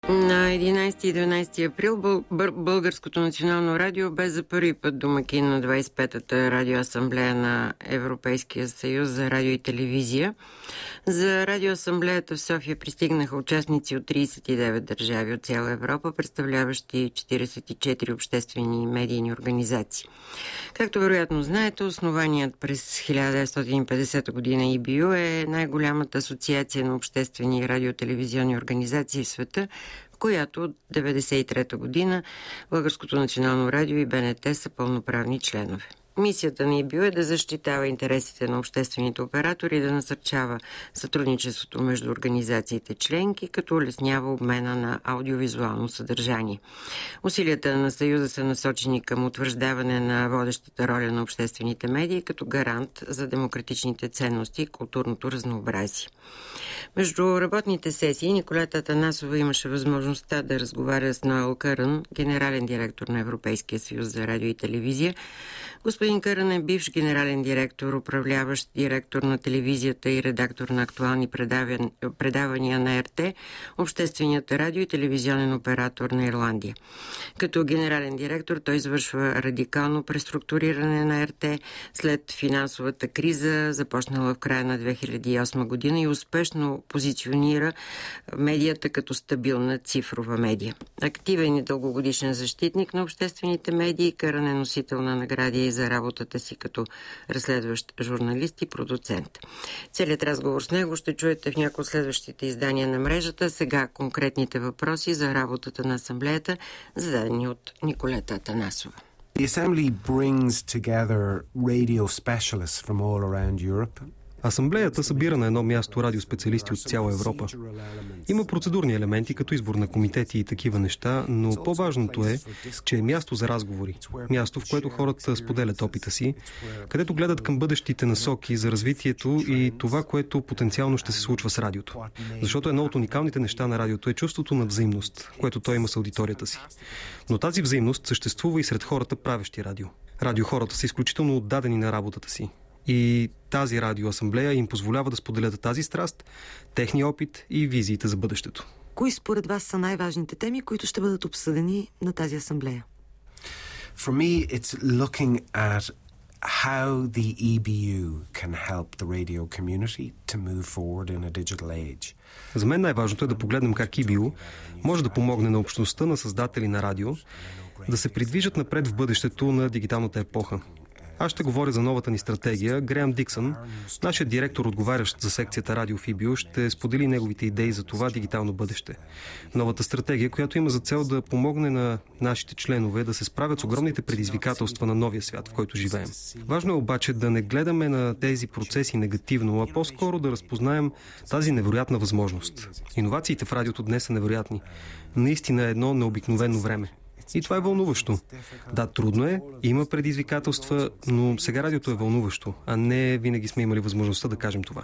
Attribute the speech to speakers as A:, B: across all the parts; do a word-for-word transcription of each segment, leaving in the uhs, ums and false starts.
A: На единайсети и дванайсети април Бъл... Бър... Българското национално радио бе за първи път домакин на двайсет и петата радиоасамблея на Европейския съюз за радио и телевизия. За радиоасамблеята в София пристигнаха участници от трийсет и девет държави от цяла Европа, представляващи четирийсет и четири обществени и медийни организации. Както вероятно знаете, основаният през хиляда деветстотин и петдесета година И Би Ю е най-голямата асоциация на обществени и радиотелевизионни организации в света, в която от деветдесет и трета година Българското национално радио и Б Н Т са пълноправни членове. Мисията на И Би Ю е да защитава интересите на обществените оператори и да насърчава сътрудничеството между организациите членки, като улеснява обмена на аудиовизуално съдържание. Усилията на Съюза са насочени към утвърждаване на водещата роля на обществените медии като гарант за демократичните ценности и културното разнообразие. Между работните сесии Николета Атанасова имаше възможността да разговаря с Ноел Кърън, генерален директор на Европейския съюз за радио и телевизия. Господин Кърън е бивш генерален директор, управляващ директор на телевизията и редактор на актуални предавания на Р Т, общественият радио и телевизионен оператор на Ирландия. Като генерален директор той извършва радикално преструктуриране на Р Т след финансовата криза, започнала в края на две хиляди и осма година, и успешно позиционира медията като стабилна цифрова медия. Активен и дългогодишен защитник на обществените медии, Кърън е носител на награди за работата си като разследващ журналист и продуцент. Целият разговор с него ще чуете в някои от следващите издания на мрежата. Сега конкретните въпроси за работата на асамблеята, зададени от Николета Атанасова.
B: The Assembly brings together radio specialists from all around Europe.
C: Асамблеята събира на едно място радиоспециалисти от цяла Европа. Има процедурни елементи, като избор на комитети и такива неща, но по-важното е, че е място за разговори. Място, в което хората споделят опита си, където гледат към бъдещите насоки за развитието и това, което потенциално ще се случва с радиото. Защото едно от уникалните неща на радиото е чувството на взаимност, което той има с аудиторията си. Но тази взаимност съществува и сред хората, правещи радио. Радиохората са изключително отдадени на работата си. И тази радиоасамблея им позволява да споделят тази страст, техния опит и визиите за бъдещето.
D: Кои според вас са най-важните теми, които ще бъдат обсъдени на тази асамблея?
B: For me, it's looking at how the E B U can help the radio community to move forward in a digital age.
C: За мен най-важното е да погледнем как И Би Ю може да помогне на общността на създатели на радио да се придвижат напред в бъдещето на дигиталната епоха. Аз ще говоря за новата ни стратегия. Греъм Диксън, нашият директор, отговарящ за секцията радио в И Би Ю, ще сподели неговите идеи за това дигитално бъдеще. Новата стратегия, която има за цел да помогне на нашите членове да се справят с огромните предизвикателства на новия свят, в който живеем. Важно е обаче да не гледаме на тези процеси негативно, а по-скоро да разпознаем тази невероятна възможност. Иновациите в радиото днес са невероятни. Наистина е едно необикновено време. И това е вълнуващо. Да, трудно е, има предизвикателства, но сега радиото е вълнуващо, а не винаги сме имали възможността да кажем това.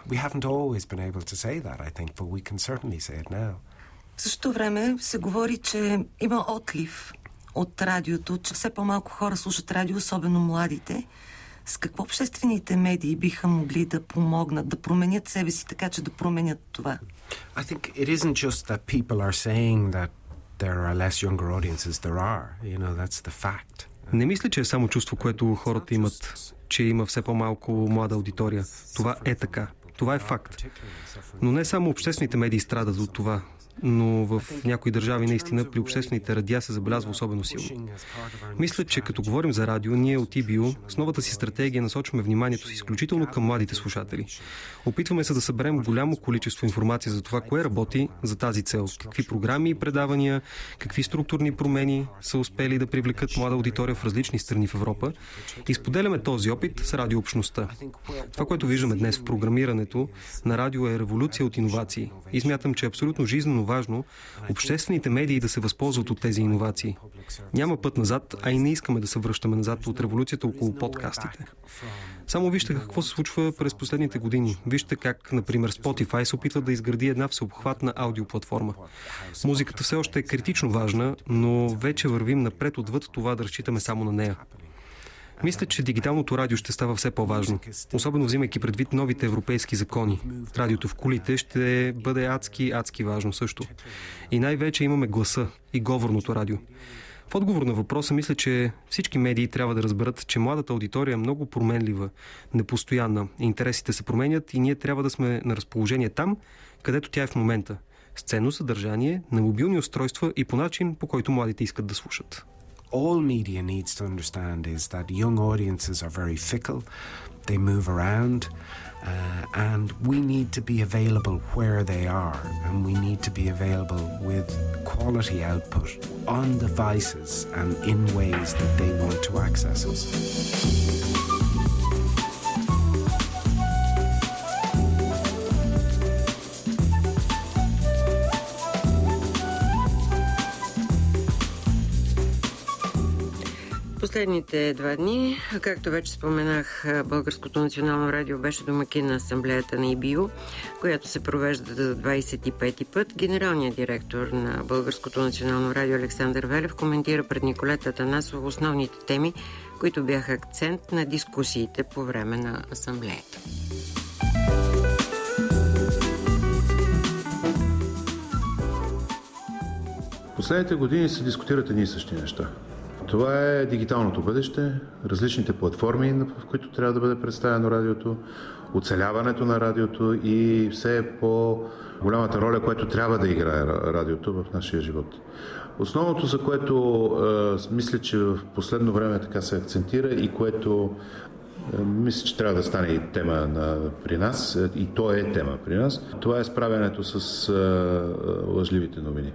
D: В същото време се говори, че има отлив от радиото, че все по-малко хора слушат радио, особено младите. С какво обществените медии биха могли да помогнат, да променят себе си така, че да променят това?
B: I think it isn't just that people are saying that there are less younger audiences. There are, you know, that's the fact.
C: Не мисля, че е само чувство, което хората имат, че има все по-малко млада аудитория. Това е така. Това е факт. Но не само обществените медии страдат от това, но в някои държави наистина при обществените радиа се забелязва особено силно. Мисля, че като говорим за радио, ние от И Би Ю с новата си стратегия насочваме вниманието си изключително към младите слушатели. Опитваме се да съберем голямо количество информация за това, кое работи за тази цел, какви програми и предавания, какви структурни промени са успели да привлекат млада аудитория в различни страни в Европа и споделяме този опит с радиообщността. Това, което виждаме днес в програмирането на радио, е революция от иновации. И смятам, че е абсолютно жизнено важно обществените медии да се възползват от тези иновации. Няма път назад, а и не искаме да се връщаме назад от революцията около подкастите. Само вижте какво се случва през последните години. Вижте как, например, Spotify се опитва да изгради една всеобхватна аудиоплатформа. Музиката все още е критично важна, но вече вървим напред отвъд това да разчитаме само на нея. Мисля, че дигиталното радио ще става все по-важно, особено взимайки предвид новите европейски закони. Радиото в колите ще бъде адски, адски важно също. И най-вече имаме гласа и говорното радио. В отговор на въпроса мисля, че всички медии трябва да разберат, че младата аудитория е много променлива, непостоянна. Интересите се променят и ние трябва да сме на разположение там, където тя е в момента. С ценно съдържание, на мобилни устройства и по начин, по който младите искат да слушат.
B: All media needs to understand is that young audiences are very fickle. They move around. Uh, and we need to be available where they are, and we need to be available with quality output on devices and in ways that they want to access us.
A: Последните два дни, както вече споменах, Българското национално радио беше домакин на асамблеята на И Би Ю, която се провежда за двадесет и пети път. Генералният директор на Българското национално радио Александър Велев коментира пред Николета Атанасова основните теми, които бяха акцент на дискусиите по време на асамблеята.
E: Последните години се дискутират едни и същи неща. Това е дигиталното бъдеще, различните платформи, в които трябва да бъде представено радиото, оцеляването на радиото и все по-голямата роля, която трябва да играе радиото в нашия живот. Основното, за което е, мисля, че в последно време така се акцентира и което е, мисля, че трябва да стане и тема на, при нас, и то е тема при нас, това е справянето с е, лъжливите новини,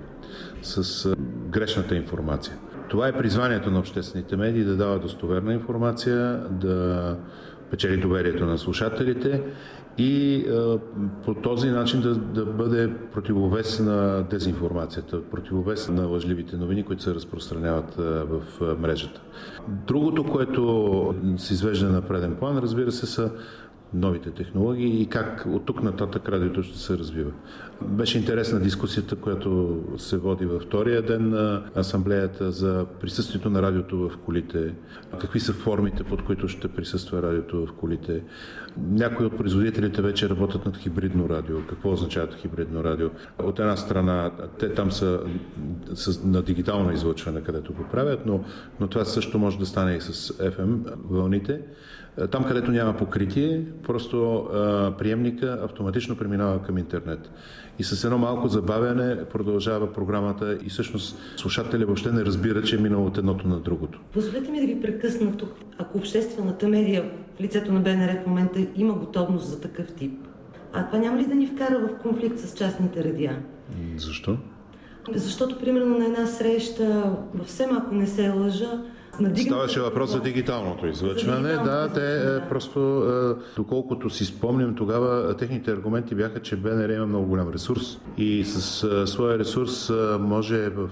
E: с е, грешната информация. Това е призванието на обществените медии да дават достоверна информация, да печели доверието на слушателите и е, по този начин да, да бъде противовес на дезинформацията, противовес на лъжливите новини, които се разпространяват е, в е, мрежата. Другото, което се извежда на преден план, разбира се, са новите технологии и как от тук нататък радиото ще се развива. Беше интересна дискусията, която се води във втория ден на асамблеята за присъствието на радиото в колите, какви са формите, под които ще присъства радиото в колите. Някои от производителите вече работят над хибридно радио. Какво означава хибридно радио? От една страна, те там са, са на дигитално излъчване, където го правят, но, но това също може да стане и с Еф Ем вълните. Там, където няма покритие, просто а, приемника автоматично преминава към интернет. И с едно малко забавяне продължава програмата и всъщност слушателя въобще не разбира, че е минало от едното на другото.
D: Позволете ми да ви прекъсна тук. Ако обществената медия в лицето на Б Н Р в момента има готовност за такъв тип, а това няма ли да ни вкара в конфликт с частните радиа?
E: Защо?
D: Защото, примерно, на една среща, съвсем ако не се лъжа,
E: ставаше въпрос за дигиталното излъчване. За да, те да. Просто, доколкото си спомням, тогава техните аргументи бяха, че Б Н Р има много голям ресурс и с своя ресурс може в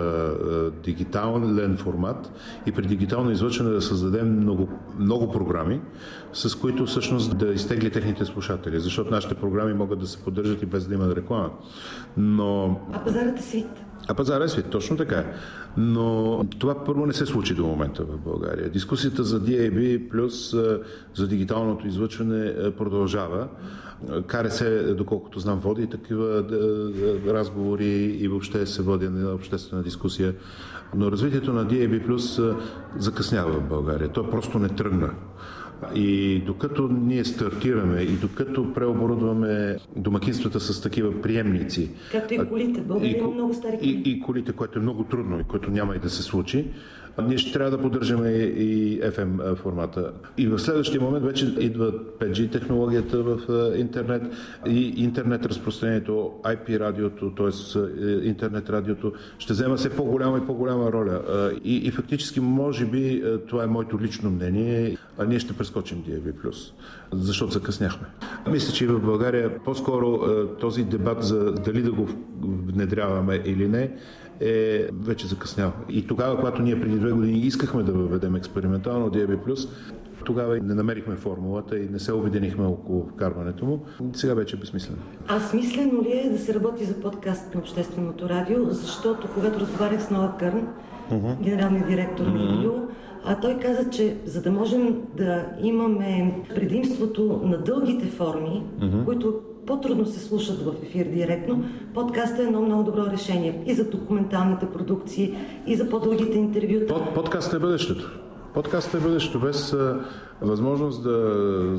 E: дигитален формат и при дигитално излъчване да създадем много, много програми, с които всъщност да изтегли техните слушатели, защото нашите програми могат да се поддържат и без да имат реклама. Но...
D: А пазарът е свит.
E: А пазара е свит, точно така. Но това първо не се случи до момента в България. Дискусията за Ди Ей Би плюс за дигиталното излъчване продължава. К Р С, доколкото знам, води такива разговори и въобще се води на обществена дискусия. Но развитието на Ди Ей Би плюс закъснява в България. То просто не тръгна. И докато ние стартираме и докато преоборудваме домакинствата с такива приемници,
D: както и колите, България има много стари коли.
E: И, и колите, което е много трудно и което няма и да се случи, ние ще трябва да поддържаме и Еф Ем формата. И в следващия момент вече идва пет Джи технологията в интернет и интернет разпространението, Ай Пи радиото, т.е. интернет радиото ще взема все по-голяма и по-голяма роля. И, и фактически, може би, това е моето лично мнение, а ние ще прескочим Ди Ей Би плюс, защото закъсняхме. Мисля, че в България по-скоро този дебат за дали да го внедряваме или не е вече закъснял. И тогава, когато ние преди две години искахме да въведем експериментално Ди Ей Би плюс, тогава не намерихме формулата и не се обединихме около вкарването му. Сега вече е безсмислено.
D: А смислено ли е да се работи за подкаст на Общественото радио? Защото когато разговарях с Ноа Кърн, uh-huh. генералният директор на И Би Ю, А той каза, че за да можем да имаме предимството на дългите форми, mm-hmm. които по-трудно се слушат в ефир директно, подкастът е едно много добро решение и за документалните продукции, и за по-дългите интервюта.
E: Под, подкастът е бъдещето. Подкастът е бъдещето. Без а, възможност да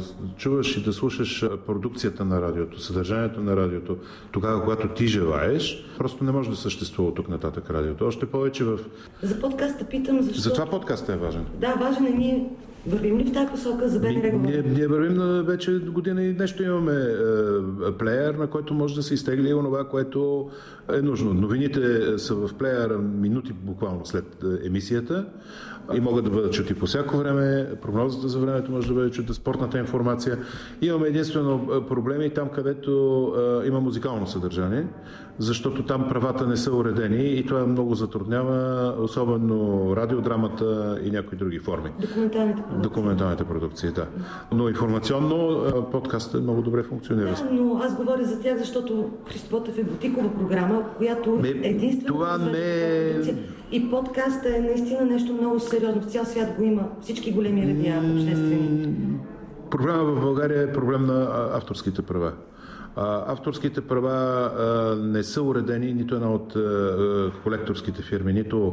E: чуваш и да слушаш продукцията на радиото, съдържанието на радиото, тогава, когато ти желаеш, просто не може да съществува тук нататък радиото. Още повече в...
D: За подкаста питам, защо...
E: Затова подкастът е важен.
D: Да, важен е. Ние вървим ли в тази посока за БНР?
E: Ние, ние вървим на вече година и нещо. Имаме е, плеер, на който може да се изтегли онова, което е нужно. Новините са в плеера минути буквално след емисията и могат да бъдат чути по всяко време. Прогнозата за времето може да бъде чута, спортната информация. Имаме единствено проблеми там, където е, има музикално съдържание, защото там правата не са уредени и това много затруднява, особено радиодрамата и някои други форми.
D: Документалните продукции.
E: Документалните продукции, да. Но информационно подкастът много добре функционира.
D: Да, но аз говоря за тях, защото Христо Ботев е бутикова програма, която е единствено...
E: Това не е...
D: И подкастът е наистина нещо много сериозно. В цял свят го има. Всички големи радиа обществени.
E: Проблема в България е проблем на авторските права. Авторските права не са уредени, нито една от колекторските фирми, нито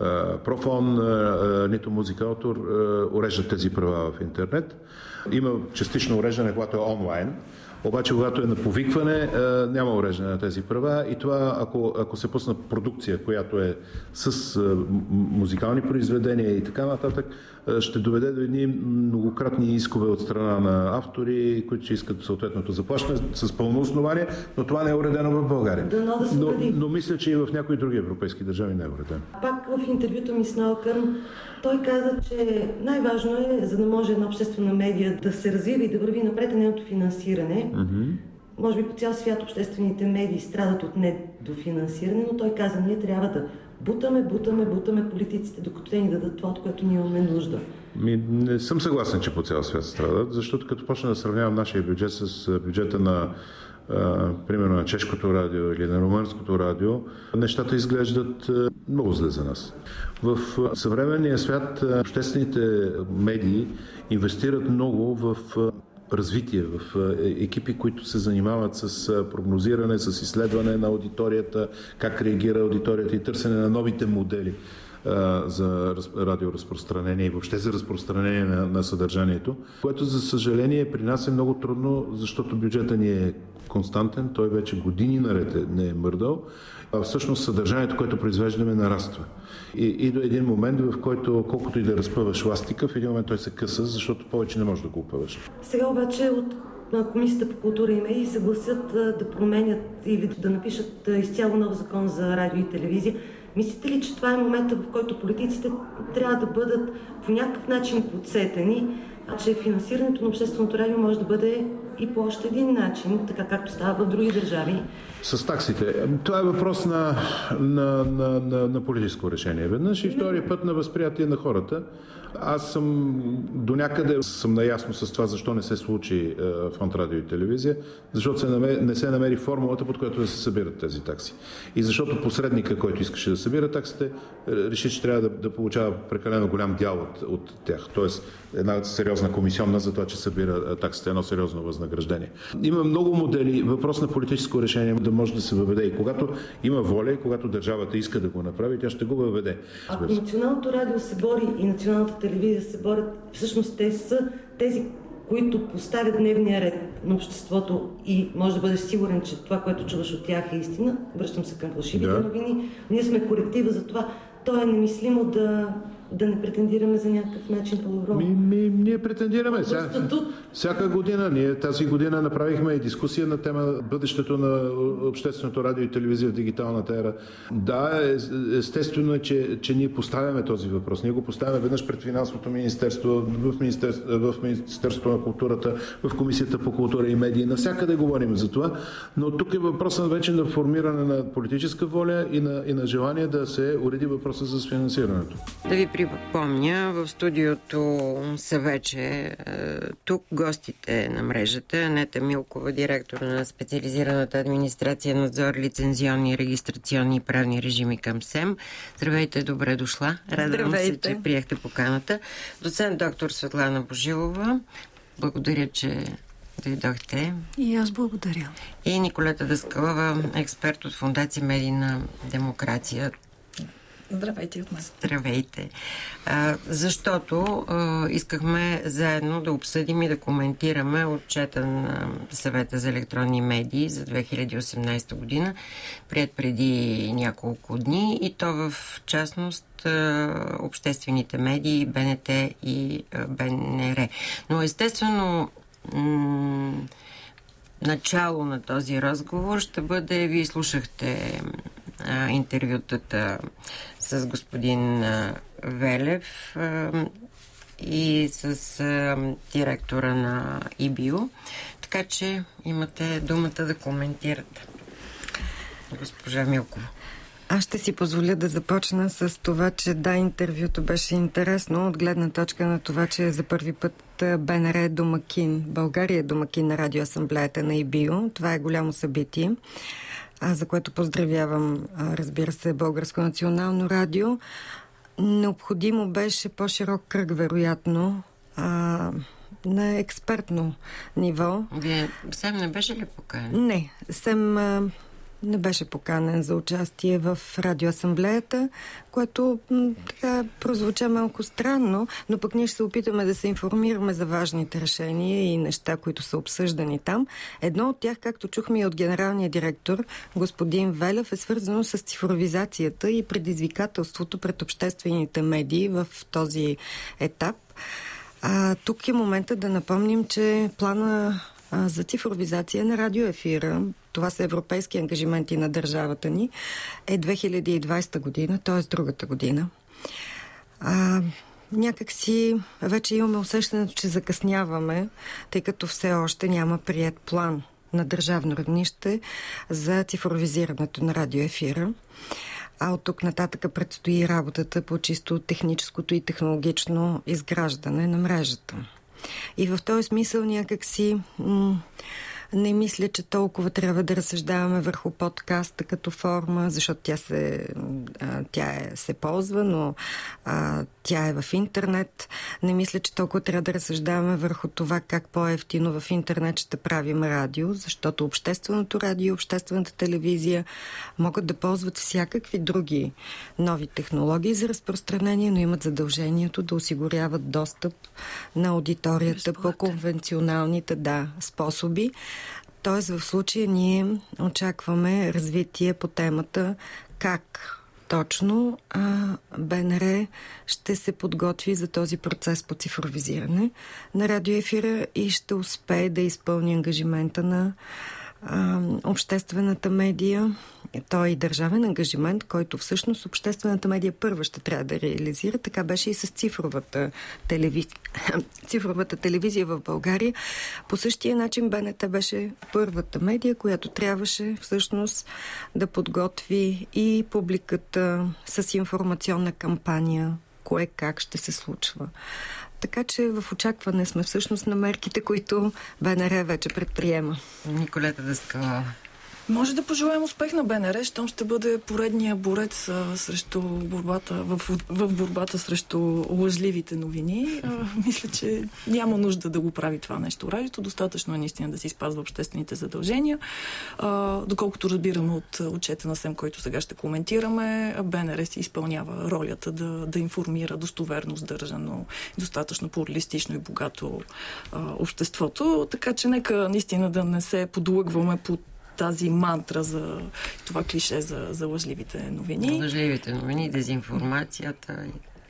E: Профон, нито Музикаутор уреждат тези права в интернет. Има частично уреждане, когато е онлайн. Обаче, когато е на повикване, няма уреждане на тези права и това, ако, ако се пусна продукция, която е с музикални произведения и така нататък, ще доведе до едни многократни искове от страна на автори, които ще искат съответното заплащане с пълно основание, но това не е уредено в България.
D: Да, но, да
E: но, но мисля, че и в някои други европейски държави не е уредено.
D: Пак в интервюто ми с Ноел Кърн, той каза, че най-важно е, за да може една обществена медия да се развива и да върви напред, е нейното финансиране. Mm-hmm. Може би по цял свят обществените медии страдат от недофинансиране, но той каза, ние трябва да бутаме, бутаме, бутаме политиците, докато те ни дадат това, от което ние имаме нужда.
E: Ми, не съм съгласен, че по цял свят страдат, защото като почна да сравнявам нашия бюджет с бюджета на а, примерно на чешкото радио или на румънското радио, нещата изглеждат а, много зле за нас. В а, съвременния свят а, обществените медии инвестират много в а, развитие, в екипи, които се занимават с прогнозиране, с изследване на аудиторията, как реагира аудиторията и търсене на новите модели а, за радиоразпространение и въобще за разпространение на, на съдържанието, което за съжаление при нас е много трудно, защото бюджета ни е константен, той вече години наред не е мърдал, а всъщност съдържанието, което произвеждаме, нараства. И, и до един момент, в който колкото и да разпъваш ластика, в един момент той се къса, защото повече не можеш да го опъваш.
D: Сега обаче от Комисията по култура и медии се гласят да променят или да напишат изцяло нов закон за радио и телевизия. Мислите ли, че това е момента, в който политиците трябва да бъдат по някакъв начин подсетени, а че финансирането на общественото радио може да бъде и по още един начин, така както става в други държави?
E: С таксите. Това е въпрос на, на, на, на, на политическо решение. Веднъж и втори път на възприятие на хората. Аз съм до някъде съм наясно с това, защо не се случи е, фонд радио и телевизия, защото се намери, не се намери формулата, под която да се събират тези такси. И защото посредника, който искаше да събира таксите, реши, че трябва да, да получава прекалено голям дял от, от тях. Тоест една сериозна комисионна за това, че събира таксите, едно сериозно възнаграждение. Има много модели, въпрос на политическо решение да може да се въведе. И когато има воля, и когато държавата иска да го направи, тя ще го въведе.
D: Ако Националното радио се бори и Националната телевизия се борят, всъщност те са тези, които поставят дневния ред на обществото и може да бъдеш сигурен, че това, което чуваш от тях е истина. Връщам се към фалшивите да. новини. Ние сме коректива за това. То е немислимо да, да не претендираме за някакъв начин по-добро.
E: Ми, ми, ние претендираме. Ся, всяка година. Ние тази година направихме и дискусия на тема бъдещето на общественото радио и телевизия в дигиталната ера. Да, естествено е, че, че ние поставяме този въпрос. Ние го поставяме веднъж пред Финансовото министерство, в Министерство, в Министерството на културата, в Комисията по култура и медии. Навсякъде говорим за това, но тук е въпросът вече на формиране на политическа воля и на, и на желание да се уреди въпроса за финансирането.
A: Да ви припомня, в студиото са вече тук гостите на мрежата. Анета Милкова, директор на специализираната администрация, надзор, лицензионни, регистрационни и правни режими към СЕМ. Здравейте, добре дошла. Радвам се, че приехте поканата. Доцент доктор Светлана Божилова, благодаря, че дойдохте.
F: И аз благодаря.
A: И Николета Даскалова, експерт от Фондация Медийна демокрация.
F: Здравейте от мен.
A: Здравейте. А, защото а, искахме заедно да обсъдим и да коментираме отчета на Съвета за електронни медии за две хиляди и осемнадесета година, приет преди няколко дни, и то в частност а, обществените медии, БНТ и а, БНР. Но естествено м- начало на този разговор ще бъде, вие слушахте а, интервютата с господин а, Велев а, и с а, директора на ИБИО, така че имате думата да коментирате. Госпожа Милкова.
G: Аз ще си позволя да започна с това, че да, интервюто беше интересно от гледна точка на това, че за първи път БНР е домакин. България е домакин на радиоасамблеята на ИБИО. Това е голямо събитие, за което поздравявам, разбира се, Българско национално радио. Необходимо беше по-широк кръг, вероятно, на експертно ниво.
A: Вие СЕМ не беше ли поканен?
G: Не, СЕМ не беше поканен за участие в радиоасамблеята, което м- така прозвуча малко странно, но пък ние ще се опитаме да се информираме за важните решения и неща, които са обсъждани там. Едно от тях, както чухме и от генералния директор, господин Велев, е свързано с цифровизацията и предизвикателството пред обществените медии в този етап. А, тук е момента да напомним, че плана за цифровизация на радиоефира, това са европейски ангажименти на държавата ни, е две хиляди и двадесета година, т.е. другата година. А, някак си вече имаме усещането, че закъсняваме, тъй като все още няма приет план на държавно равнище за цифровизирането на радиоефира. А от тук нататъка предстои работата по чисто техническото и технологично изграждане на мрежата. И в този смисъл някак си м- не мисля, че толкова трябва да разсъждаваме върху подкаста като форма, защото тя се, а, тя е, се ползва, но а, тя е в интернет. Не мисля, че толкова трябва да разсъждаваме върху това как по-евтино в интернет ще правим радио, защото общественото радио и обществената телевизия могат да ползват всякакви други нови технологии за разпространение, но имат задължението да осигуряват достъп на аудиторията по конвенционалните да, способи. Тоест, в случая ние очакваме развитие по темата как точно а, БНР ще се подготви за този процес по цифровизиране на радиоефира и ще успее да изпълни ангажимента на а, обществената медия. Той е и държавен ангажимент, който всъщност обществената медия първа ще трябва да реализира. Така беше и с цифровата телевизия. цифровата телевизия в България. По същия начин БНТ беше първата медия, която трябваше всъщност да подготви и публиката с информационна кампания, кое как ще се случва. Така че в очакване сме всъщност на мерките, които БНР вече предприема.
A: Николета Даскалова.
F: Може да пожелаем успех на БНР, щом ще бъде поредния борец а, срещу борбата, в, в борбата срещу лъжливите новини. А, мисля, че няма нужда да го прави това нещо. Радиото достатъчно е наистина да си спазва обществените задължения. А, доколкото разбираме от отчета на СЕМ, който сега ще коментираме, БНР си изпълнява ролята да, да информира достоверно, сдържано, достатъчно плуралистично и богато а, обществото. Така че нека наистина да не се подлъгваме под тази мантра за това клише за, за лъжливите новини.
A: Лъжливите новини, дезинформацията.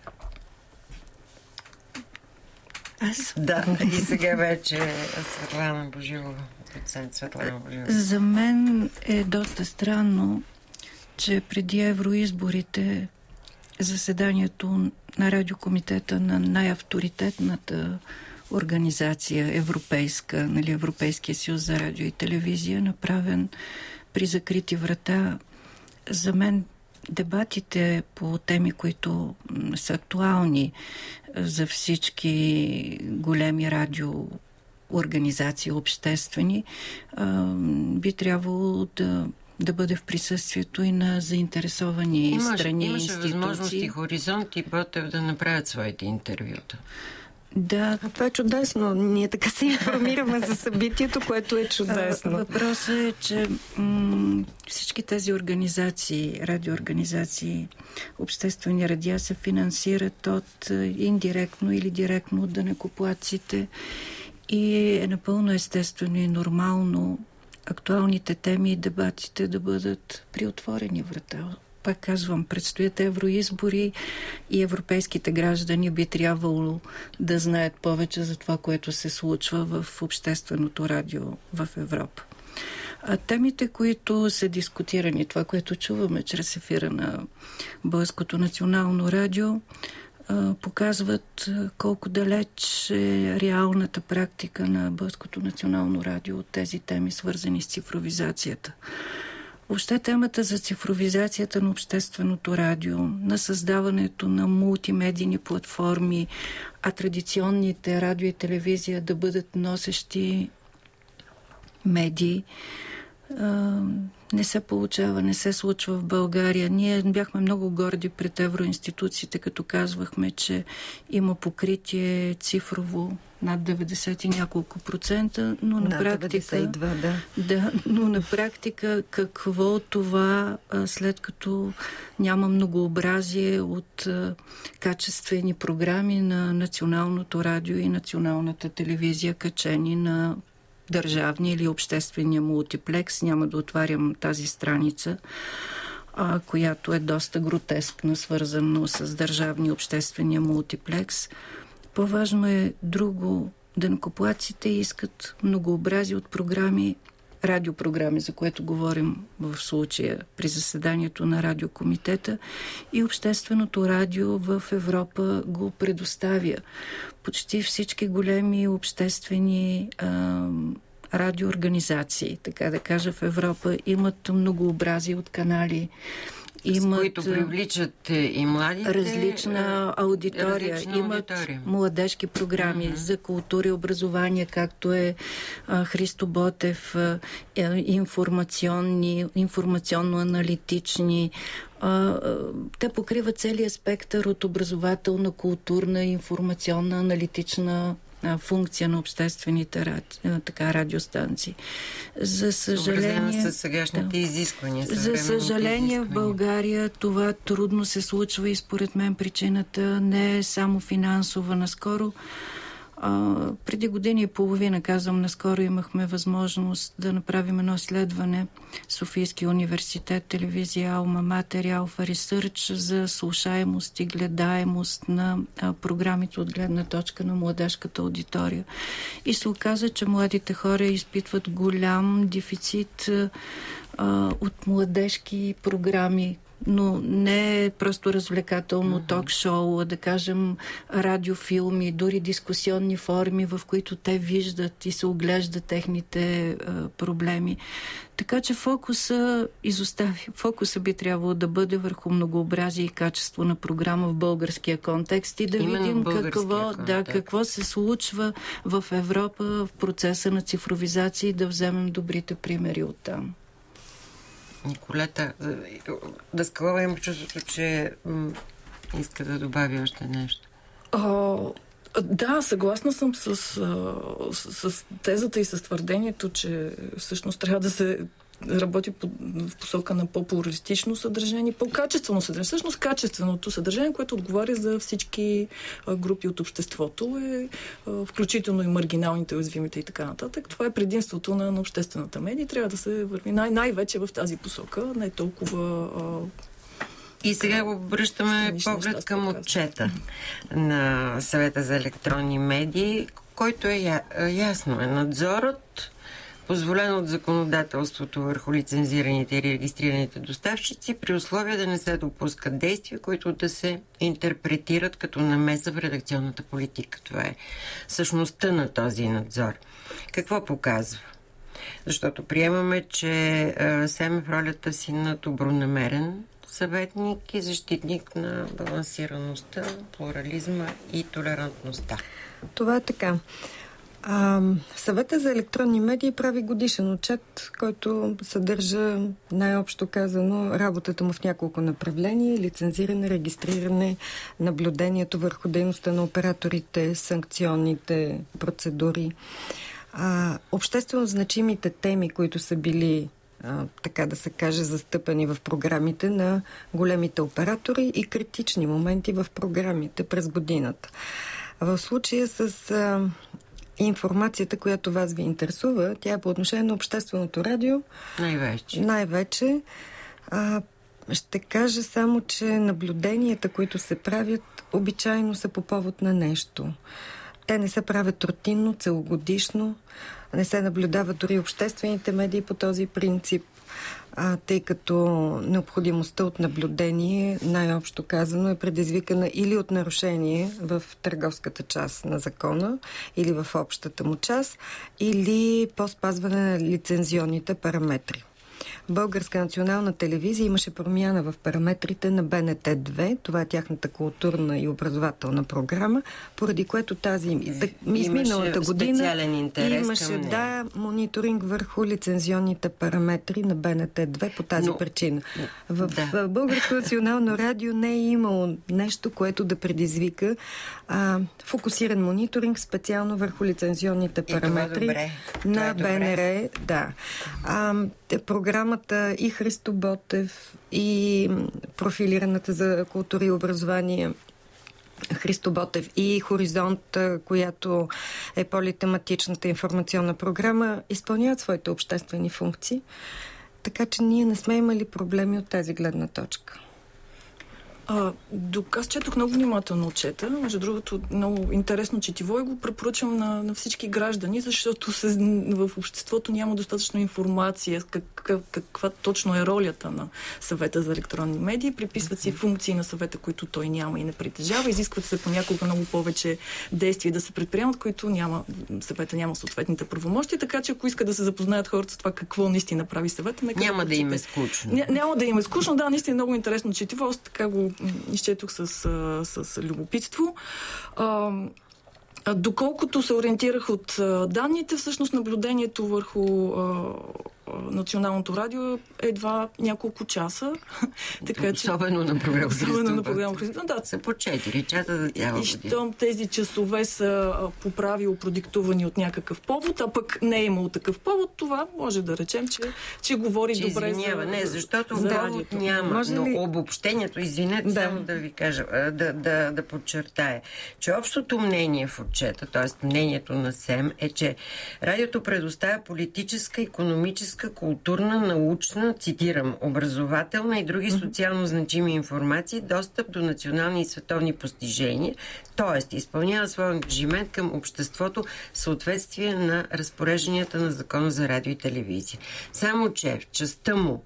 F: Аз?
A: Да, и сега вече Светлана Божилова, доцент Светлана Божилова.
H: За мен е доста странно, че преди евроизборите заседанието на радиокомитета на най-авторитетната организация европейска, нали, Европейския съюз за радио и телевизия, направен при закрити врата, за мен дебатите по теми, които са актуални за всички големи радиоорганизации, обществени, би трябвало да да бъде в присъствието и на заинтересовани
A: Имаш,
H: страни,
A: имаше
H: институции.
A: Имаше възможности Хоризонт и Ботев да направят своите интервюта.
H: Да.
G: А това е чудесно. Ние така се информираме за събитието, което е чудесно.
H: Въпросът е, че м- всички тези организации, радиоорганизации, обществени радиа се финансират от индиректно или директно от данъкоплатците и е напълно естествено и нормално актуалните теми и дебатите да бъдат при отворени врата. Пак казвам, предстоят евроизбори и европейските граждани би трябвало да знаят повече за това, което се случва в общественото радио в Европа. А темите, които са дискутирани, това, което чуваме чрез ефира на Българското национално радио, показват колко далеч е реалната практика на Българското национално радио от тези теми, свързани с цифровизацията. Въобще темата за цифровизацията на общественото радио, на създаването на мултимедийни платформи, а традиционните радио и телевизия да бъдат носещи медии, не се получава, не се случва в България. Ние бяхме много горди пред евроинституциите, като казвахме, че има покритие цифрово над деветдесет и няколко процента, но на практика...
G: деветдесет и два, да.
H: Да, но на практика какво това, след като няма многообразие от качествени програми на националното радио и националната телевизия, качени на държавния или обществения мултиплекс. Няма да отварям тази страница, а, която е доста гротескна, свързана с държавния обществения мултиплекс. По-важно е друго. Данъкоплатците искат многообразие от програми, радиопрограми, за което говорим в случая при заседанието на радиокомитета, и общественото радио в Европа го предоставя. Почти всички големи обществени а, радиоорганизации, така да кажа, в Европа имат многообразие от канали. Имат,
A: с които привличат и младите.
H: Различна аудитория.
A: Различна
H: имат
A: аудитория.
H: Младежки програми uh-huh. за култура и образование, както е а, Христо Ботев, а, информационни, информационно-аналитични. А, а, те покриват целият спектър от образователна, културна, информационна, аналитична функция на обществените ради, така, радиостанции. За съжаление...
A: С сегашните да. изисквания.
H: За съжаление
A: изисквания.
H: В България това трудно се случва и според мен причината не е само финансова. Наскоро, а, преди години и половина, казвам, наскоро имахме възможност да направим едно изследване Софийския университет, телевизия Алма Матер, Алфа Ресърч за слушаемост и гледаемост на а, програмите от гледна точка на младежката аудитория. И се оказа, че младите хора изпитват голям дефицит а, от младежки програми, но не е просто развлекателно mm-hmm. ток-шоу, а да кажем радиофилми, дори дискусионни форми, в които те виждат и се оглеждат техните а, проблеми. Така че фокуса изостави. Фокуса би трябвало да бъде върху многообразие и качество на програма в българския контекст и да
A: Именно
H: видим какво, да, какво се случва в Европа в процеса на цифровизация и да вземем добрите примери оттам.
A: Николета, Даскалова има чувството, че м- иска да добави още нещо.
F: А, да, съгласна съм с, с, с тезата и с твърдението, че всъщност трябва да се работи по, в посока на по-плуралистично съдържание, по-качествено съдържание. Всъщност качественото съдържание, което отговаря за всички а, групи от обществото, е а, включително и маргиналните, уязвимите и така нататък. Това е предимството на, на обществената медия. Трябва да се върви най- най-вече в тази посока, не толкова... А,
A: И сега обръщаме поглед към отчета на Съвета за електронни медии, който е я- ясно. Е надзорът, позволен от законодателството върху лицензираните и регистрираните доставчици, при условие да не се допускат действия, които да се интерпретират като намеса в редакционната политика. Това е същността на този надзор. Какво показва? Защото приемаме, че СЕМ в ролята си на добронамерен съветник и защитник на балансираността, плурализма и толерантността.
G: Това е така. А, Съвета за електронни медии прави годишен отчет, който съдържа най-общо казано работата му в няколко направления: лицензиране, регистриране, наблюдението върху дейността на операторите, санкционните процедури. А, обществено значимите теми, които са били, а, така да се каже, застъпени в програмите на големите оператори и критични моменти в програмите през годината. В случая с а, информацията, която вас ви интересува, тя е по отношение на общественото радио.
A: Най-вече.
G: Най-вече. А, ще кажа само, че наблюденията, които се правят, обичайно са по повод на нещо. Те не се правят рутинно, целогодишно, не се наблюдават дори обществените медии по този принцип, а, тъй като необходимостта от наблюдение, най-общо казано, е предизвикана или от нарушение в търговската част на закона, или в общата му част, или по спазване на лицензионните параметри. Българска национална телевизия имаше промяна в параметрите на Б Н Т две. Това е тяхната културна и образователна програма, поради което тази изминалата година имаше да мониторинг върху лицензионните параметри на Б Н Т две по тази Но, причина. В, да. в Българско национално радио не е имало нещо, което да предизвика а, фокусиран мониторинг специално върху лицензионните параметри на Б Н Р. Да. А, програмата и Христо Ботев, и профилираната за култура и образование Христо Ботев, и Хоризонт, която е политематичната информационна програма, изпълняват своите обществени функции. Така че ние не сме имали проблеми от тази гледна точка.
F: А, док, аз четох много внимателно отчета. Между другото, много интересно четиво и го препоръчвам на, на всички граждани, защото се, в обществото няма достатъчно информация как, как, каква точно е ролята на Съвета за електронни медии. Приписват си функции на съвета, които той няма и не притежава. Изискват се понякога много повече действия да се предприемат, които няма, съвета няма съответните правомощи. Така че ако иска да се запознаят хората с това какво наистина прави съвета, нека
A: няма
F: да,
A: да им е скучно.
F: Ня, няма да им е скучно, да, наистина много интересно четиво. Аз така го изчетох с, с, с любопитство. А, а, доколкото се ориентирах от а, данните, всъщност наблюдението върху а, Националното радио едва няколко часа.
A: Така, че, особено на програма
F: Особено на програма Христо. Да,
A: са по четири часа за цяла година.
F: И щом тези часове са по правило продиктувани от някакъв повод, а пък не е имало такъв повод, това може да речем, че, че говори
A: че
F: добре
A: извинява.
F: за
A: Не, защото
F: за
A: повод няма. Може
G: ли...
A: Но обобщението, извинете, да. само да ви кажа, да, да, да подчертая, че общото мнение в отчета, т.е. мнението на СЕМ е, че радиото предоставя политическа, икономическа, културна, научна, цитирам, образователна и други социално значими информации, достъп до национални и световни постижения, т.е. изпълнява своя ангажимент към обществото в съответствие на разпорежданията на Закона за радио и телевизия. Само че в частта му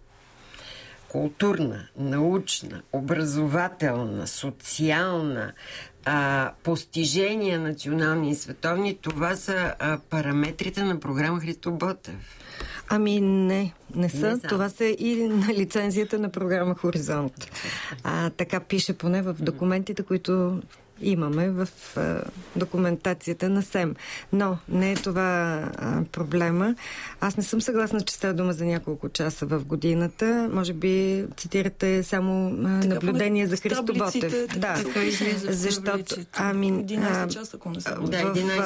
A: културна, научна, образователна, социална, а, постижения национални и световни, това са а, параметрите на програма Христо Ботев.
G: Ами не, не са. Не това са и на лицензията на програма Хоризонт. А, така пише поне в документите, които имаме в а, документацията на СЕМ. Но не е това а, проблема. Аз не съм съгласна, че става дума за няколко часа в годината. Може би цитирате само а, наблюдение за Христо Ботев. Да, защото ами,
F: единайсет часа, ако не съм.
G: В,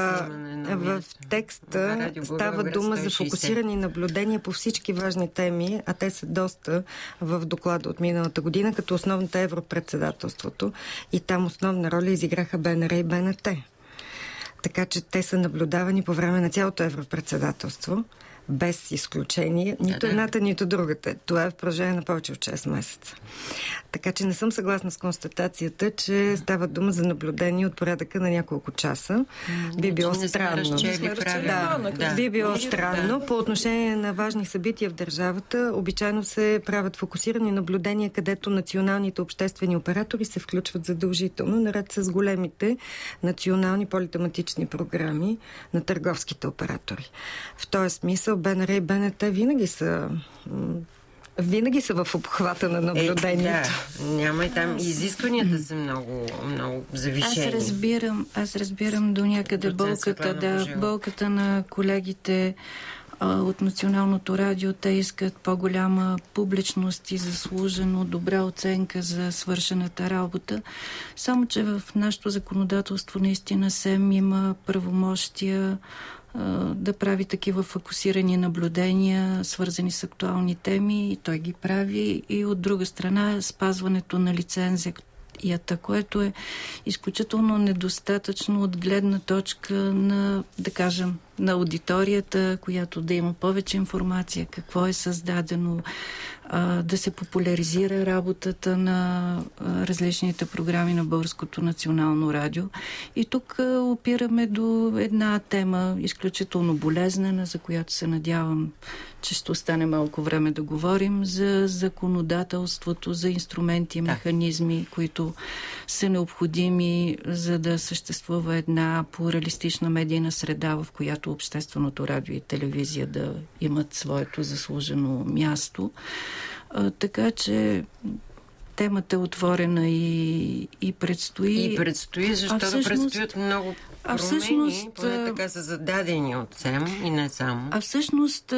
G: в, в текста става дума за фокусирани наблюдения по всички важни теми, а те са доста в доклада от миналата година, като основната е европредседателството. И там основна роля изиграха Б Н Р и Б Н Т. Така че те са наблюдавани по време на цялото европредседателство, без изключение, нито едната, нито другата. Това е в продължение на повече от шест месеца. Така че не съм съгласна с констатацията, че става дума за наблюдение от порядъка на няколко часа. Би било странно. Да, да. Би било странно. По отношение на важни събития в държавата, обичайно се правят фокусирани наблюдения, където националните обществени оператори се включват задължително, наред с големите национални политематични програми на търговските оператори. В този смисъл Б Н Р и Б Н Т винаги са винаги са в обхвата на наблюдението.
A: Е, да, няма и там. Изискванията са много, много завишени.
H: Аз разбирам, аз разбирам до някъде болката, да, болката на колегите от Националното радио. Те искат по-голяма публичност и заслужено добра оценка за свършената работа. Само че в нашето законодателство наистина СЕМ има правомощия да прави такива фокусирани наблюдения, свързани с актуални теми, и той ги прави. И от друга страна спазването на лицензията, което е изключително недостатъчно от гледна точка на, да кажем, на аудиторията, която да има повече информация, какво е създадено, да се популяризира работата на различните програми на Българското национално радио. И тук опираме до една тема, изключително болезнена, за която се надявам, че ще остане малко време да говорим, за законодателството, за инструменти и механизми, които са необходими, за да съществува една плуралистична медийна среда, в която общественото радио и телевизия да имат своето заслужено място. А, така че темата е отворена и, и предстои.
A: И предстои, защото всъщност, предстоят много промени, всъщност, поне така са зададени от СЕМ и не само.
H: А всъщност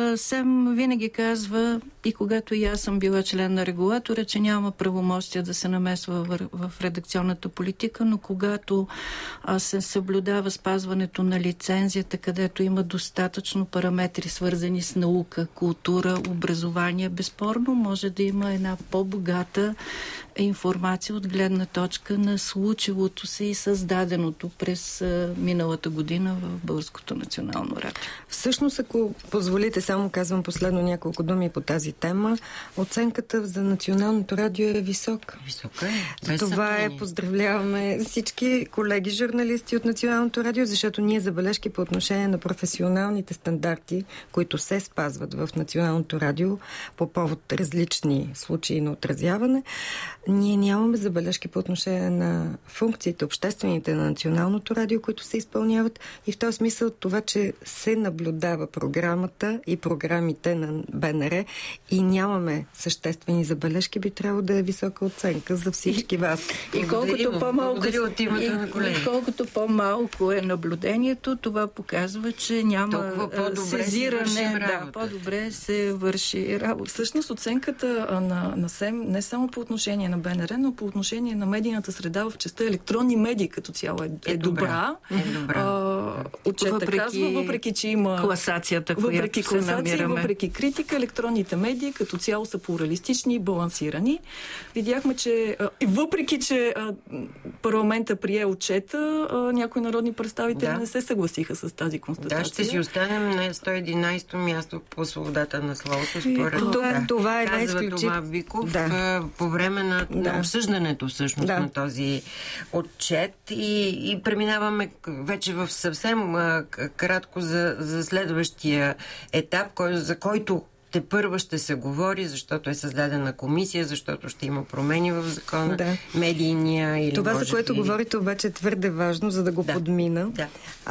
H: СЕМ винаги казва, и когато и аз съм била член на регулатора, че няма правомощия да се намесва в, в редакционната политика, но когато а, се съблюдава спазването на лицензията, където има достатъчно параметри, свързани с наука, култура, образование, безспорно може да има една по-богата информация от гледна точка на случилото се и създаденото през а, миналата година в Българското национално радио.
G: Всъщност, ако позволите, само казвам последно няколко думи по тази тема. Оценката за Националното радио е висока.
A: Висока е.
G: Това е, поздравляваме всички колеги журналисти от Националното радио, защото ние забележки по отношение на професионалните стандарти, които се спазват в Националното радио по повод различни случаи на отразяване, ние нямаме забележки по отношение на функциите, обществените на Националното радио, които се изпълняват, и в този смисъл това, че се наблюдава програмата и програмите на БНР и нямаме съществени забележки, би трябвало да е висока оценка за всички вас.
H: И колкото по-малко, и, и колкото по-малко е наблюдението, това показва, че няма сезиране. Да, по-добре се върши работа.
F: Всъщност оценката на, на СЕМ не само по отношение на БНР, но по отношение на медийната среда в частта електронни медии като цяло е, е, е добра.
A: Е добра.
F: А, отчета въпреки казва, въпреки че има
H: класацията,
F: въпреки
H: която се намираме.
F: Въпреки критика, електронните медии като цяло са плуралистични и балансирани. Видяхме, че а, въпреки, че а, парламента прие отчета, а, някои народни представители да. не се съгласиха с тази констатация.
A: Да, ще си останем на сто и единайсето място по свободата на словото. Според
G: това,
A: да.
G: това е
A: Казва Тома Биков да. по време на, да. на обсъждането всъщност да. на този отчет и, и преминаваме вече в съвсем а, кратко за, за следващия етап, кой, за който те първа ще се говори, защото е създадена комисия, защото ще има промени в закона, да. медийния или
G: това,
A: може
G: за което
A: би...
G: говорите, обаче е твърде важно, за да го
A: да.
G: подмина.
A: Да.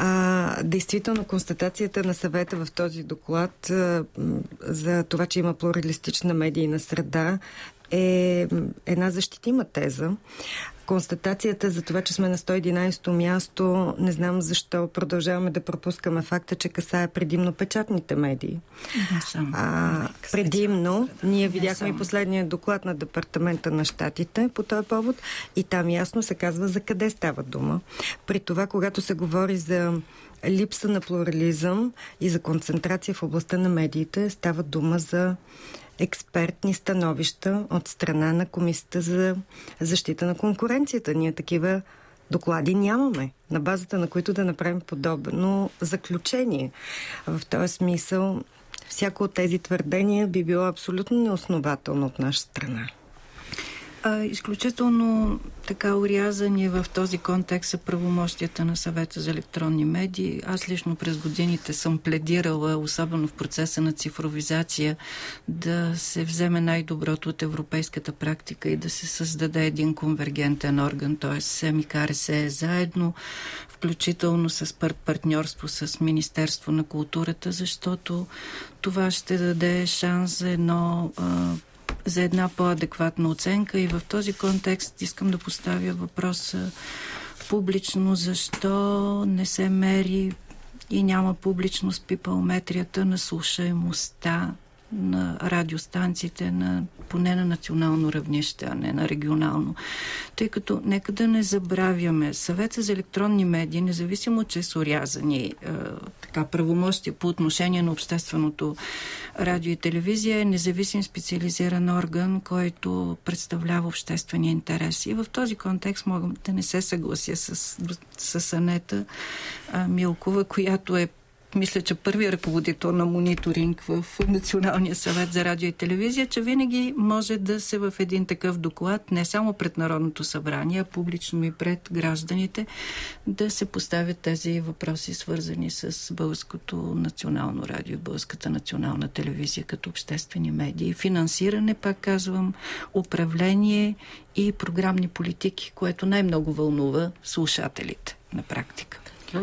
G: А, действително, констатацията на съвета в този доклад а, за това, че има плуралистична медийна среда, е една защитима теза. Констатацията за това, че сме на сто и единайсето място, не знам защо продължаваме да пропускаме факта, че касае предимно печатните медии. А, предимно, ние видяхме и последния доклад на Департамента на щатите по този повод и там ясно се казва за къде става дума. При това, когато се говори за липса на плурализъм и за концентрация в областта на медиите, става дума за експертни становища от страна на Комисията за защита на конкуренцията. Ние такива доклади нямаме, на базата на които да направим подобно заключение. В този смисъл, всяко от тези твърдения би било абсолютно неоснователно от наша страна.
H: А, изключително така урязани в този контекст са правомощията на Съвета за електронни медии. Аз лично през годините съм пледирала, особено в процеса на цифровизация, да се вземе най-доброто от европейската практика и да се създаде един конвергентен орган, т.е. СЕМ и КРС заедно, включително с пар- партньорство с Министерство на културата, защото това ще даде шанс за едно а, за една по-адекватна оценка и в този контекст искам да поставя въпроса публично, защо не се мери и няма публичност пипалметрията на слушаемостта на радиостанциите, на, поне на национално равнище, а не на регионално. Тъй като нека да не забравяме, Съвета за електронни медии, независимо, че са орязани е, така, правомощия по отношение на общественото радио и телевизия, е независим специализиран орган, който представлява обществения интерес. И в този контекст мога да не се съглася с, с Анета а, Милкова, която е мисля, че първият ръководител на мониторинг в Националния съвет за радио и телевизия, че винаги може да се в един такъв доклад, не само пред Народното събрание, а публично и пред гражданите, да се поставят тези въпроси, свързани с Българското национално радио и Българската национална телевизия като обществени медии. Финансиране, пак казвам, управление и програмни политики, което най-много вълнува слушателите на практика.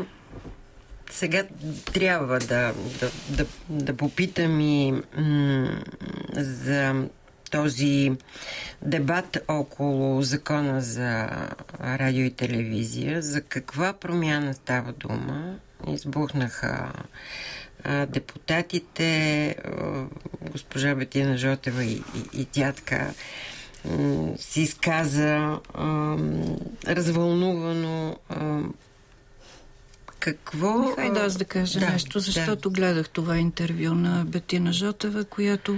A: Сега трябва да, да, да, да попитам и м- за този дебат около закона за радио и телевизия. За каква промяна става дума? Избухнаха а, депутатите, а, госпожа Бетина Жотева и, и, и тятка м- си изказа а, развълнувано. А, Какво?
H: Хайде аз да кажа да, нещо, защото да. гледах това интервю на Бетина Жотева, която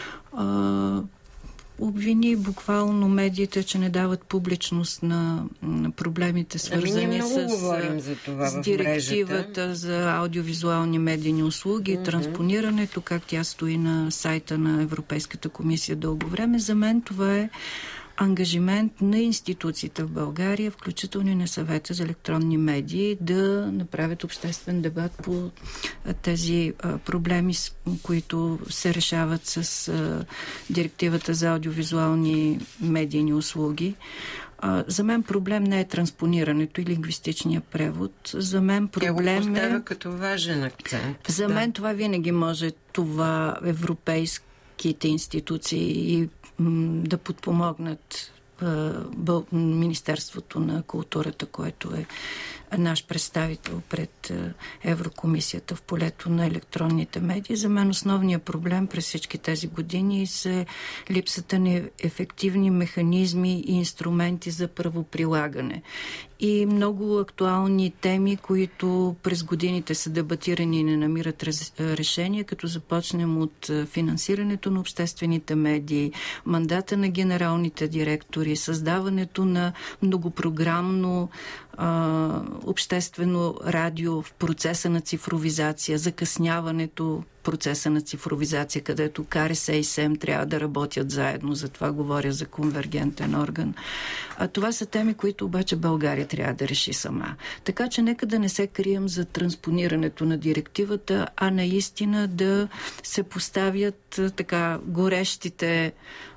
H: а, обвини буквално медиите, че не дават публичност на, на проблемите, свързани ами с,
A: за това
H: с директивата за аудиовизуални медийни услуги, mm-hmm. транспонирането, как тя стои на сайта на Европейската комисия дълго време. За мен това е ангажимент на институциите в България, включително и на Съвета за електронни медии, да направят обществен дебат по тези а, проблеми, с които се решават с а, директивата за аудиовизуални медийни услуги. А, за мен проблем не е транспонирането и лингвистичния превод. За мен проблем
A: е...
H: е...
A: като важен акцент.
H: За да. мен това винаги може това европейските институции и да подпомогнат Бъл... Министерството на културата, което е наш представител пред Еврокомисията в полето на електронните медии. За мен основният проблем през всички тези години е липсата на ефективни механизми и инструменти за правоприлагане. И много актуални теми, които през годините са дебатирани и не намират решение, като започнем от финансирането на обществените медии, мандата на генералните директори, създаването на многопрограмно а, обществено радио в процеса на цифровизация, закъсняването процеса на цифровизация, където КРС и СЕМ трябва да работят заедно, затова говоря за конвергентен орган. А това са теми, които обаче България трябва да реши сама. Така че нека да не се крием за транспонирането на директивата, а наистина да се поставят така горещите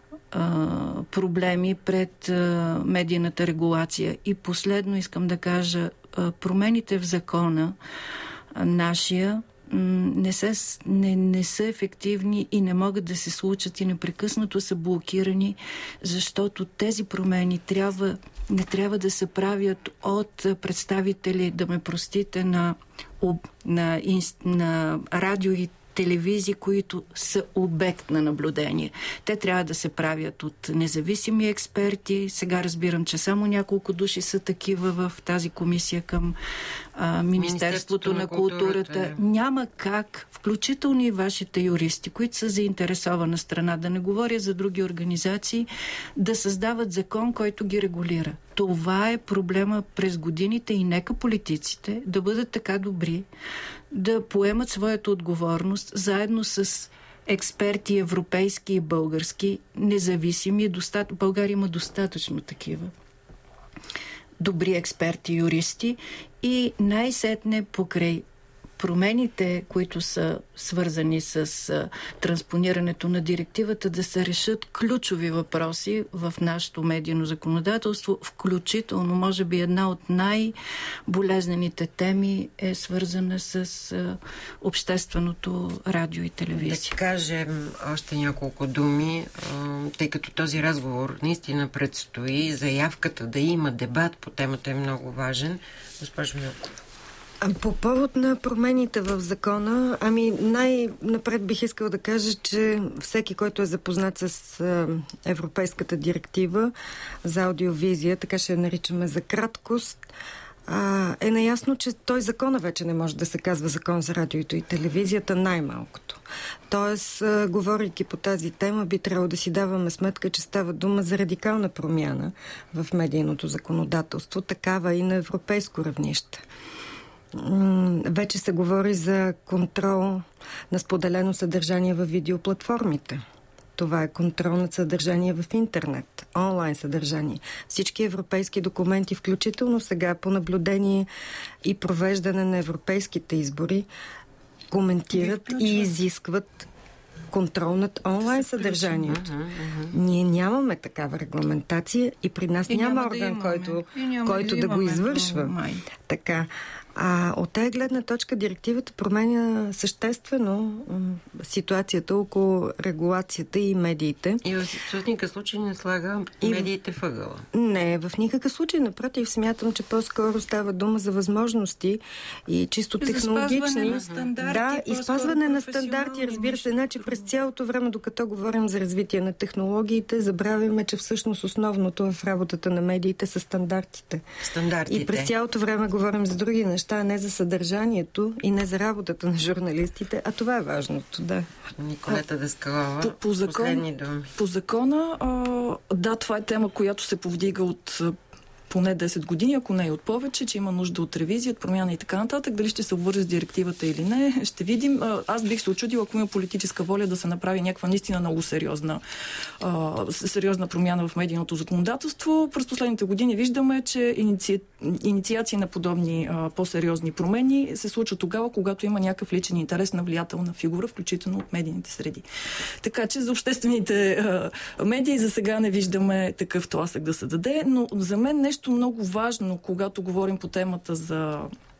H: а, проблеми пред а, медийната регулация. И последно искам да кажа, а, промените в закона а, нашия Не, се, не, не са ефективни и не могат да се случат и непрекъснато са блокирани, защото тези промени трябва, не трябва да се правят от представители, да ме простите, на, на, на радио и телевизии, които са обект на наблюдение. Те трябва да се правят от независими експерти. Сега разбирам, че само няколко души са такива в тази комисия към а, Министерството на културата. културата. Няма как, включително и вашите юристи, които са заинтересована страна, да не говоря за други организации, да създават закон, който ги регулира. Това е проблема през годините и нека политиците да бъдат така добри, да поемат своята отговорност заедно с експерти, европейски и български, независими. Достат... България има достатъчно такива добри експерти, юристи и най-сетне покрай промените, които са свързани с а, транспонирането на директивата, да се решат ключови въпроси в нашето медийно законодателство, включително, може би, една от най-болезнените теми е свързана с а, общественото радио и телевизия.
A: Да кажем още няколко думи, а, тъй като този разговор наистина предстои, заявката да има дебат по темата е много важен. Госпожо Милкова.
G: По повод на промените в закона, ами най-напред бих искал да кажа, че всеки, който е запознат с а, Европейската директива за аудиовизия, така ще я наричаме за краткост, а, е наясно, че той закона вече не може да се казва закон за радиото и телевизията, най-малкото. Тоест, а, говорейки по тази тема, би трябвало да си даваме сметка, че става дума за радикална промяна в медийното законодателство, такава и на европейско равнище. Вече се говори за контрол на споделено съдържание в видеоплатформите. Това е контрол над съдържание в интернет, онлайн съдържание. Всички европейски документи, включително сега по наблюдение и провеждане на европейските избори, коментират и изискват контрол над онлайн съдържанието. Uh-huh, uh-huh. Ние нямаме такава регламентация и при нас и няма, няма орган, да който, който да, да го извършва. Май. Така. А от тази гледна точка директивата променя съществено м- ситуацията около регулацията и медиите.
A: И в никакъв случай не слага и медиите въгъла.
G: Не, в никакъв случай. Напротив, смятам, че по-скоро става дума за възможности и чисто за технологични.
H: На стандарти,
G: да, и спазване на стандарти, разбира се. Значи през цялото време, докато говорим за развитие на технологиите, забравяме, че всъщност основното в работата на медиите са стандартите.
A: Стандартите.
G: И през цялото време говорим за други неща, не за съдържанието и не за работата на журналистите, а това е важното, да.
A: Николета Даскалова,
F: по, по закон,
A: последни думи.
F: По закона, а, да, това е тема, която се повдига от поне десет години, ако не и от повече, че има нужда от ревизия, от промяна и така нататък. Дали ще се обвърже с директивата или не, ще видим. Аз бих се очудила, ако има политическа воля да се направи някаква наистина много сериозна, а, сериозна промяна в медийното законодателство. През последните години виждаме, че иници... инициации на подобни а, по-сериозни промени се случват тогава, когато има някакъв личен интерес на влиятелна фигура, включително от медийните среди. Така че за обществените а, медии за сега не виждаме такъв тласък да се даде, но за мен нещо много важно, когато говорим по темата за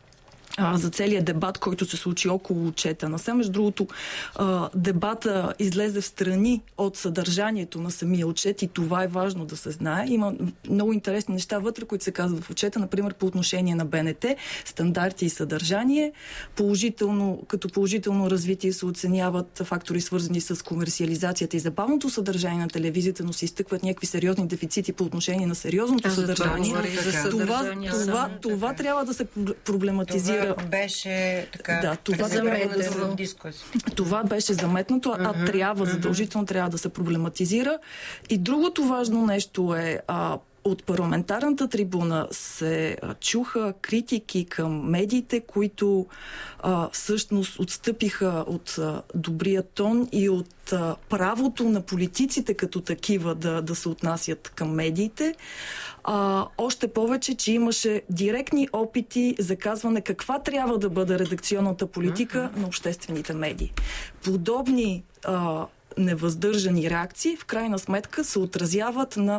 F: а, за целият дебат, който се случи около отчета. Насам, между другото, а, дебата излезе в страни от съдържанието на самия отчет и това е важно да се знае. Има много интересни неща вътре, които се казват в отчета, например по отношение на Б Н Т, стандарти и съдържание. Положително, като положително развитие се оценяват фактори, свързани с комерциализацията и забавното съдържание на телевизията, но се изтъкват някакви сериозни дефицити по отношение на сериозното
A: а,
F: съдържание.
A: За
F: това, това, това
A: така.
F: трябва да се проблематизира.
A: Това беше така.
F: Да, това,
A: заметнато.
F: това беше заметнато, а uh-huh, трябва, задължително uh-huh. трябва да се проблематизира. И другото важно нещо е а, от парламентарната трибуна се а, чуха критики към медиите, които а, всъщност отстъпиха от а, добрия тон и от а, правото на политиците като такива да, да се отнасят към медиите. А, още повече, че имаше директни опити за казване каква трябва да бъде редакционната политика uh-huh. на обществените медии. Подобни а, невъздържани реакции в крайна сметка се отразяват на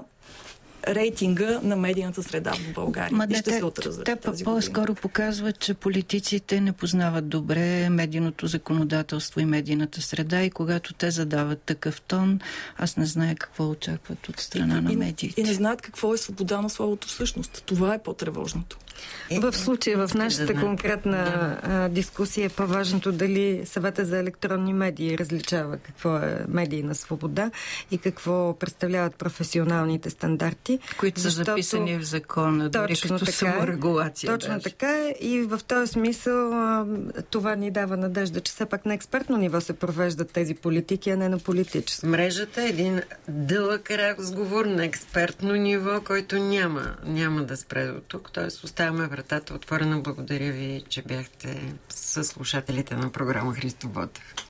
F: рейтинга на медийната среда в България.
H: Ма,
F: и ще
H: те,
F: се отразят
H: те
F: тази
H: по-скоро
F: година.
H: показват, че политиците не познават добре медийното законодателство и медийната среда и когато те задават такъв тон, аз не зная какво очакват от страна
F: и,
H: на
F: и,
H: медиите.
F: И не знаят какво е свобода на словото всъщност. Това е по-тревожното.
G: Е, в случая, в нашата да конкретна а, дискусия е по-важното дали Съвета за електронни медии различава какво е медийна свобода и какво представляват професионалните стандарти.
H: Които са защото... записани в закона, дори като саморегулация.
G: Точно
H: даже.
G: така е и в този смисъл а, това ни дава надежда, че все пак на експертно ниво се провеждат тези политики, а не на политическо.
A: Мрежата е един дълъг разговор на експертно ниво, който няма, няма да спре до тук. Тоест оставяме вратата отворена. Благодаря ви, че бяхте със слушателите на програма Христо Ботев.